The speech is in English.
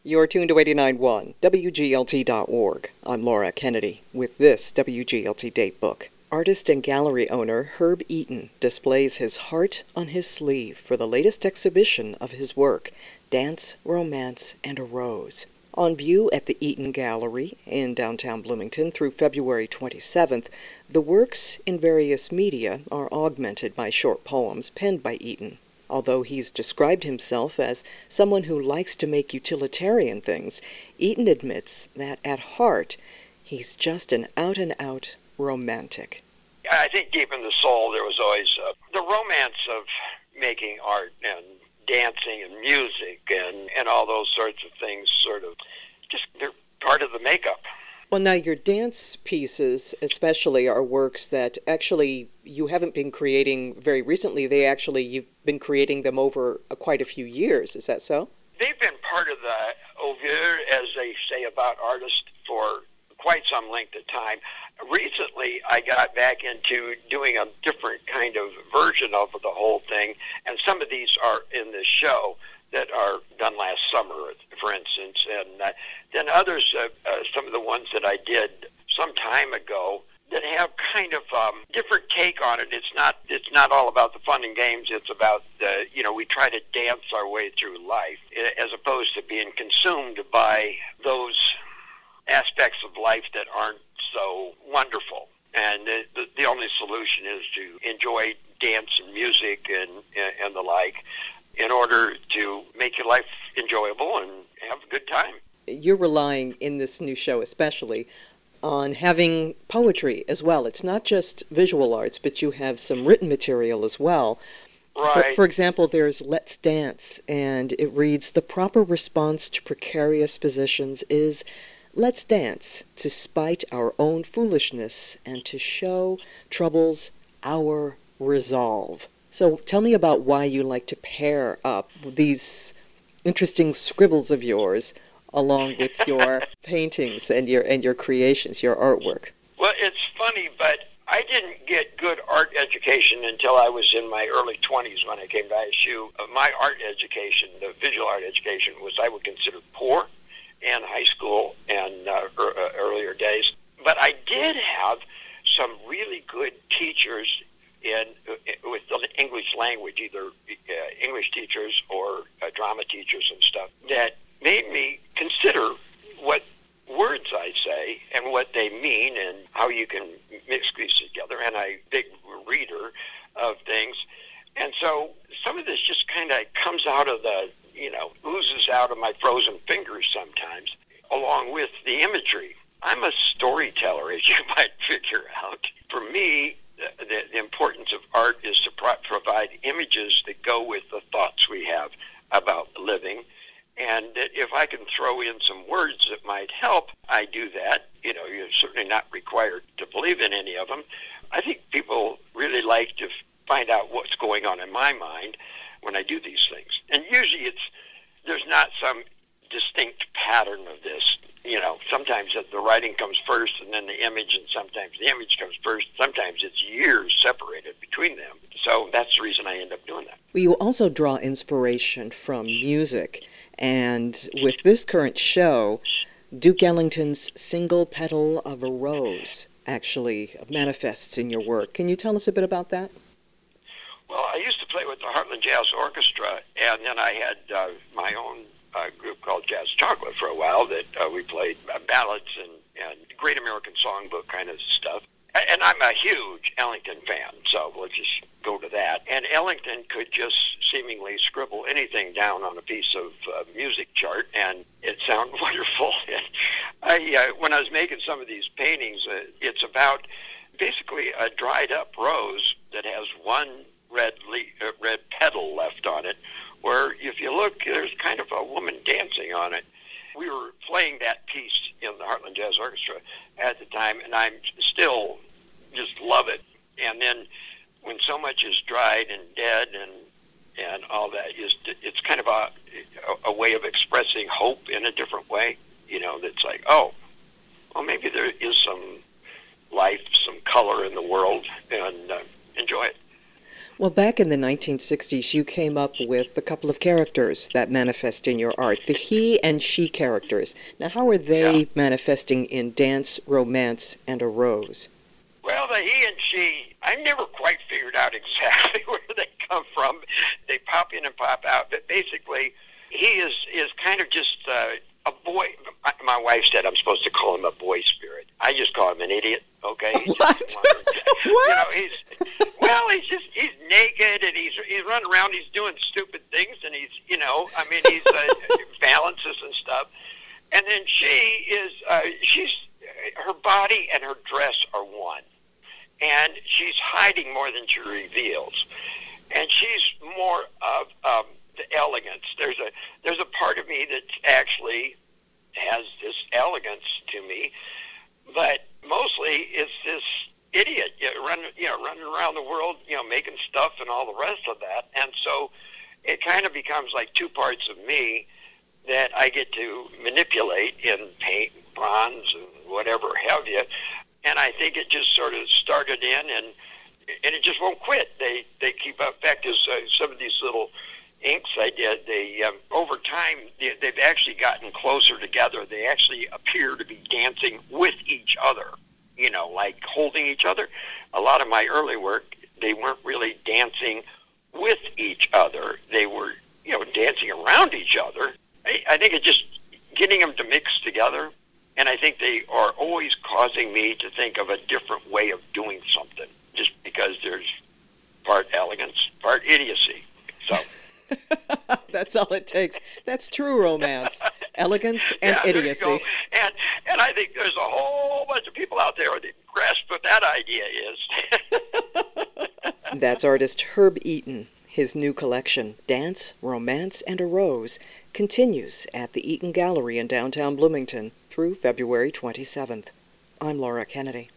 You're tuned to 89.1, WGLT.org. I'm Laura Kennedy with this WGLT Datebook. Artist and gallery owner Herb Eaton displays his heart on his sleeve for the latest exhibition of his work, Dance, Romance, and a Rose. On view at the Eaton Gallery in downtown Bloomington through February 27th, the works in various media are augmented by short poems penned by Eaton. Although he's described himself as someone who likes to make utilitarian things, Eaton admits that at heart, he's just an out-and-out romantic. I think deep in the soul there was always the romance of making art and dancing and music and all those sorts of things they're part of the makeup. Well, now your dance pieces especially are works that actually you haven't been creating very recently. You've been creating them over quite a few years. Is that so? They've been part of the oeuvre, as they say about artists, for quite some length of time. Recently, I got back into doing a different kind of version of the whole thing, and some of these are in this show that are done last summer, for instance, and then others, some of the ones that I did some time ago that have kind of different take on it. It's not all about the fun and games. It's about we try to dance our way through life as opposed to being consumed by those aspects of life that aren't so wonderful. And the only solution is to enjoy dance and music and the like in order to make your life enjoyable and have a good time. You're relying in this new show especially on having poetry as well. It's not just visual arts, but you have some written material as well. Right. For example, there's Let's Dance, and it reads, "The proper response to precarious positions is, let's dance, to spite our own foolishness and to show troubles our resolve." So tell me about why you like to pair up these interesting scribbles of yours along with your paintings and your creations, your artwork. Well, it's funny, but I didn't get good art education until I was in my early 20s when I came to ISU. My art education, the visual art education, was I would consider poor in high school and earlier days. But I did have some really good teachers with the English language, either English teachers or drama teachers and stuff, that made me consider what words I say and what they mean and how you can mix these together. And I'm a big reader of things. And so some of this just kind of comes out of oozes out of my frozen fingers sometimes, along with the imagery. I'm a storyteller, as you might figure out. For me, the importance of art is to provide images that go with the thoughts we have about living. And if I can throw in some words that might help, I do that. You're certainly not required to believe in any of them. I think people really like to find out what's going on in my mind when I do these things. And usually there's not some distinct pattern of this. Sometimes the writing comes first and then the image, and sometimes the image comes first. Sometimes it's years separated between them. So that's the reason I end up doing that. Well, you also draw inspiration from music. And with this current show, Duke Ellington's Single Petal of a Rose actually manifests in your work. Can you tell us a bit about that? Well, I used to play with the Heartland Jazz Orchestra, and then I had my own group called Jazz Chocolate for a while that we played ballads and Great American Songbook kind of stuff. And I'm a huge Ellington fan, so let's just go to that. And Ellington could just seemingly scribble anything down on a piece of music chart, and it sounded wonderful. When I was making some of these paintings, it's about basically a dried-up rose that has one red petal left on it, where if you look, there's kind of a woman dancing on it. We were playing that piece in the Heartland Jazz Orchestra at the time, and I'm still just love it. And then when so much is dried and dead and all that, it's kind of a way of expressing hope in a different way. That's like, oh, well, maybe there is some life, some color in the world, and enjoy it. Well, back in the 1960s, you came up with a couple of characters that manifest in your art, the he and she characters. Now, how are they manifesting in Dance, Romance, and a Rose? Well, the he and she, I never quite figured out exactly where they come from. They pop in and pop out, but basically, he is kind of just a boy. My wife said I'm supposed to call him a boy spirit. I just call him an idiot. Okay. What? What? He's naked and he's running around. He's doing stupid things, and he's balances and stuff. And then she's her body and her dress are one, and she's hiding more than she reveals, and she's more of the elegance. There's a part of me that actually has this elegance to me, but mostly it's this idiot running around the world, making stuff and all the rest of that. And so it kind of becomes like two parts of me that I get to manipulate in paint, bronze, and whatever have you. And I think it just sort of started in, and it just won't quit. They keep up. In fact, there's some of these little inks I did, they over time they've actually gotten closer together. They actually appear to be dancing with each other, like holding each other. A lot of my early work, they weren't really dancing with each other. They were, dancing around each other. I think it's just getting them to mix together, and I think they are always causing me to think of a different way of doing something, just because there's part elegance, part idiocy. So. That's all it takes. That's true romance, elegance and idiocy. And I think there's a whole bunch of people out there that grasp what that idea is. That's artist Herb Eaton. His new collection, Dance, Romance, and a Rose, continues at the Eaton Gallery in downtown Bloomington through February 27th. I'm Laura Kennedy.